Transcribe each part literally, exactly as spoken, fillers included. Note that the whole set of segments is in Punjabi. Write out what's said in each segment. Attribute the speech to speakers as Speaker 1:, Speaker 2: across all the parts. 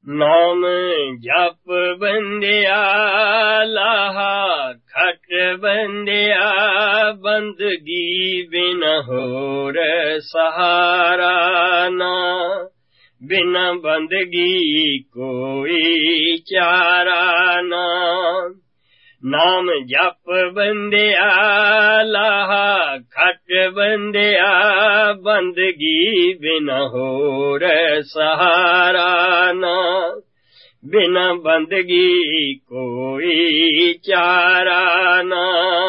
Speaker 1: ਨਾਮ ਜਪ ਬੰਦਿਆ ਲਾਹਾ ਖਟ ਬੰਦਿਆ ਬੰਦਗੀ ਬਿਨ ਹੋਰ ਸਹਾਰਾ ਨਾ ਬਿਨ ਬੰਦਗੀ ਕੋਈ ਚਾਰਾ ਨਾ ਨਾਮ ਜਪ ਬੰਦਿਆ ਲਾਹਾ ਖਟ ਬੰਦਿਆ ਬੰਦਗੀ ਬਿਨ ਹੋਰ ਸਹਾਰਾ ਨਾ ਬਿਨ ਬੰਦਗੀ ਕੋਈ ਚਾਰਾ ਨਾ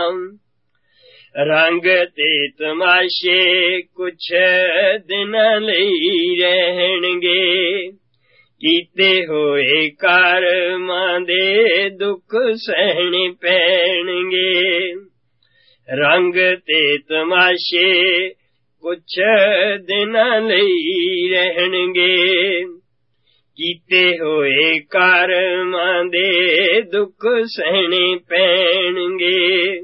Speaker 1: ਰੰਗ ਤੇ ਤਮਾਸ਼ੇ ਕੁਛ ਦਿਨ ਲਈ ਰਹਿਣਗੇ ਕੀਤੇ ਹੋਏ ਕਰਮਾਂ ਦੇ ਦੁੱਖ ਸਹਿਣੇ ਪੈਣਗੇ ਰੰਗ ਤੇ ਤਮਾਸ਼ੇ ਕੁਛ ਦਿਨਾਂ ਲਈ ਰਹਿਣਗੇ ਕੀਤੇ ਹੋਏ ਕਰਮਾਂ ਦੇ ਦੁੱਖ ਸਹਿਣੇ ਪੈਣਗੇ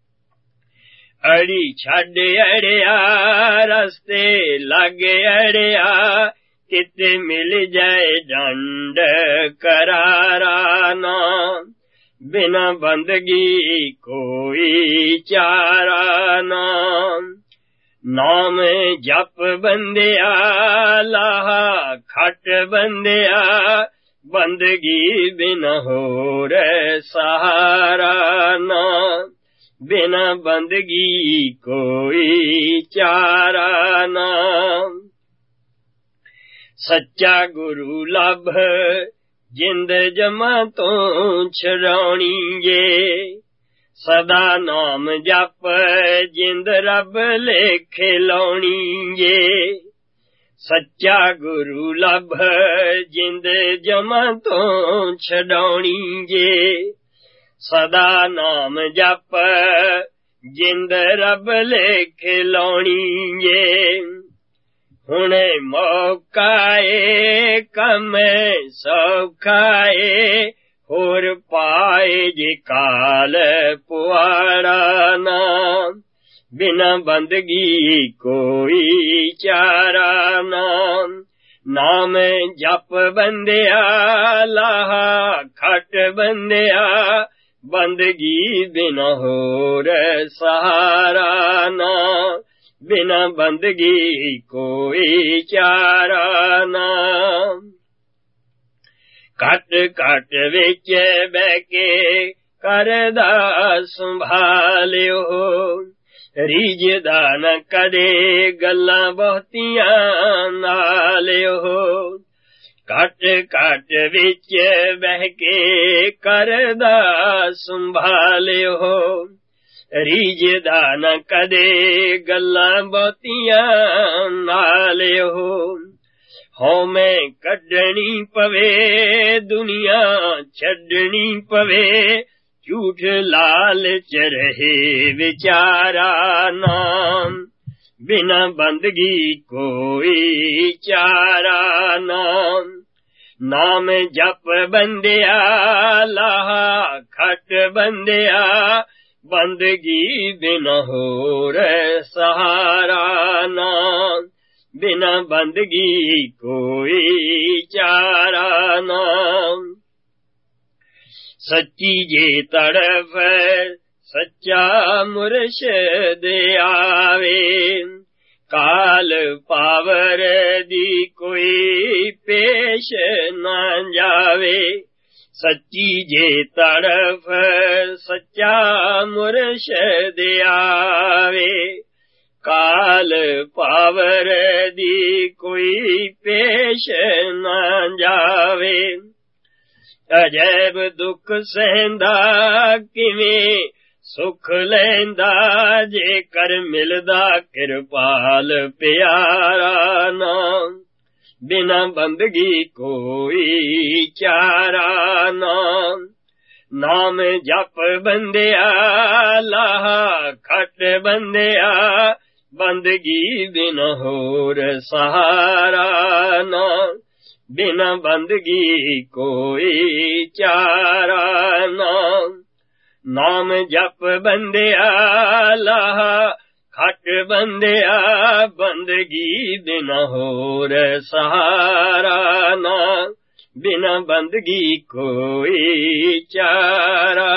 Speaker 1: ਅੜੀ ਛੱਡ ਅੜਿਆ ਰਸਤੇ ਲੱਗ ਅੜਿਆ ਕਿਤੇ ਮਿਲ ਜਾਏ ਡੰਡ ਕਰਾਰਾ ਨਾ ਬਿਨਾ ਬੰਦਗੀ ਕੋਈ ਚਾਰਾ ਨਾ ਨਾਮ ਜਪ ਬੰਦਿਆ ਲਾਹਾ ਖਟ ਬੰਦਿਆ ਬੰਦਗੀ ਬਿਨ ਹੋਰ ਸਹਾਰਾ ਨਾ ਬਿਨਾ ਬੰਦਗੀ ਕੋਈ ਚਾਰਾ ਨਾ ਸੱਚਾ ਗੁਰੂ ਲੱਭ ਜਿੰਦ ਜਮਾਂ ਤੋਂ ਛੁਡਾਉਣੀ ਜੇ ਸਦਾ ਨਾਮ ਜਪ ਜਿੰਦ ਰੱਬ ਲੇਖੇ ਲਾਉਣੀ ਜੇ ਸੱਚਾ ਗੁਰੂ ਲੱਭ ਜਿੰਦ ਜਮਾਂ ਤੋਂ ਛੁਡਾਉਣੀ ਜੇ ਸਦਾ ਨਾਮ ਜਪ ਜਿੰਦ ਰੱਬ ਲੇਖੇ ਲਾਉਣੀ ਜੇ ਹੁਣੇ ਮੌਕਾ ਏ ਕੰਮ ਸੌਖਾ ਏ ਹੋਰ ਪਾਏ ਜੇ ਕਾਲ ਪੁਆੜਾ ਨਾ ਬਿਨਾ ਬੰਦਗੀ ਕੋਈ ਚਾਰਾ ਨਾ ਨਾਮ ਜਪ ਬੰਦਿਆ ਲਾਹਾ ਖਟ ਬੰਦਿਆ ਬੰਦਗੀ ਬਿਨਾ ਹੋਰ ਸਹਾਰਾ ਨਾ ਬਿਨਾ ਬੰਦਗੀ ਕੋਈ ਚਾਰਾ ਨਾ ਘਟ ਘਟ ਵਿੱਚ ਬਹਿ ਕੇ ਕਰਦਾ ਸੰਭਾਲਿਓ ਰੀਝਦਾ ਨ ਕਦੇ ਗੱਲਾਂ ਬਹੁਤੀਆਂ ਨਾਲਿਓ ਘਟ ਘਟ ਵਿੱਚ ਬਹਿ ਕੇ ਕਰਦਾ ਸੰਭਾਲਿਓ ਰੀਝਦਾ ਨ ਕਦੇ ਗੱਲਾਂ ਬਹੁਤੀਆਂ ਨਾਲਿਓ ਹਉਮੈ ਕੱਢਣੀ ਪਵੇ ਦੁਨੀਆ ਛੱਡਣੀ ਪਵੇ ਝੂਠ ਲਾਲਚ ਰਹੇ ਵਿਚਾਰਾ ਨਾ ਬਿਨਾ ਬੰਦਗੀ ਕੋਈ ਚਾਰਾ ਨਾ ਨਾਮ ਜਪ ਬੰਦਿਆ ਲਾਹਾ ਖਟ ਬੰਦਿਆ ਬੰਦਗੀ ਬਿਨ ਹੋਰ ਸਹਾਰਾ ਨਾ ਬਿਨਾ ਬੰਦਗੀ ਕੋਈ ਚਾਰਾ ਨਾ ਸੱਚੀ ਜੇ ਤੜਫ ਸੱਚਾ ਮੁਰਸ਼ਦ ਆਵੇ ਕਾਲ ਪਾਵਰ ਦੀ ਕੋਈ ਪੇਸ਼ ਨਾ ਜਾਵੇ ਸੱਚੀ ਜੇ ਤੜਫ ਸੱਚਾ ਮੁਰਸ਼ਦ ਆਵੇ ਕਾਲ ਪਾਵਰ ਦੀ ਕੋਈ ਪੇਸ਼ ਨਾ ਜਾਵੇ ਅਜੈਬ ਦੁੱਖ ਸਹਿੰਦਾ ਕਿਵੇਂ ਸੁਖ ਲੈਂਦਾ ਜੇ ਕਰ ਮਿਲਦਾ ਕਿਰਪਾਲ ਪਿਆਰਾ ਨਾ ਬਿਨਾ ਬੰਦਗੀ ਕੋਈ ਚਾਰਾ ਨਾ ਨਾਮ ਜਪ ਬੰਦਿਆ ਲਾਹਾ ਖਟ ਬੰਦਿਆ ਬੰਦਗੀ ਬਿਨ ਹੋਰ ਸਹਾਰਾ ਨਾ ਬਿਨਾ ਬੰਦਗੀ ਕੋਈ ਚਾਰਾ ਨਾ ਨਾਮ ਜਪ ਬੰਦਿਆ ਲਾਹਾ ਖਟ ਬੰਦਿਆ ਬੰਦਗੀ ਬਿਨ ਹੋਰ ਸਹਾਰਾ ਨਾ बिना बंदगी कोई चारा।